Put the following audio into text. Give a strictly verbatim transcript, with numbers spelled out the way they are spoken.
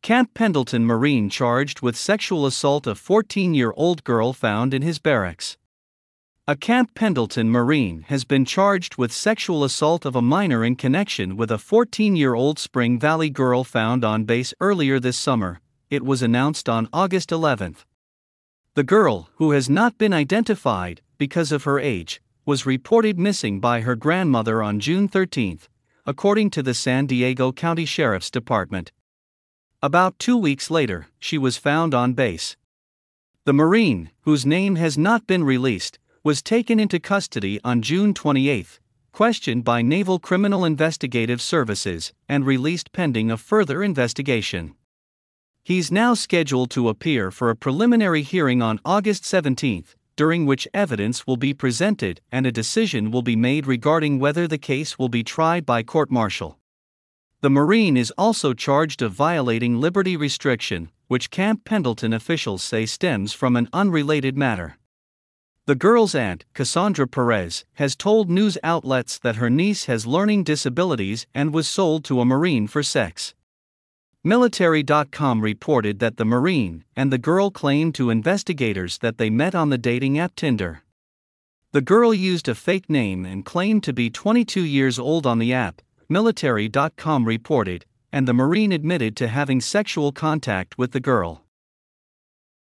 Camp Pendleton Marine charged with sexual assault of fourteen-year-old girl found in his barracks. A Camp Pendleton Marine has been charged with sexual assault of a minor in connection with a fourteen-year-old Spring Valley girl found on base earlier this summer, it was announced on August eleventh. The girl, who has not been identified because of her age, was reported missing by her grandmother on June thirteenth, according to the San Diego County Sheriff's Department. About two weeks later, she was found on base. The Marine, whose name has not been released, was taken into custody on June twenty-eighth, questioned by Naval Criminal Investigative Services, and released pending a further investigation. He's now scheduled to appear for a preliminary hearing on August seventeenth, during which evidence will be presented and a decision will be made regarding whether the case will be tried by court-martial. The Marine is also charged of violating liberty restriction, which Camp Pendleton officials say stems from an unrelated matter. The girl's aunt, Cassandra Perez, has told news outlets that her niece has learning disabilities and was sold to a Marine for sex. Military dot com reported that the Marine and the girl claimed to investigators that they met on the dating app Tinder. The girl used a fake name and claimed to be twenty-two years old on the app, Military dot com reported, and the Marine admitted to having sexual contact with the girl.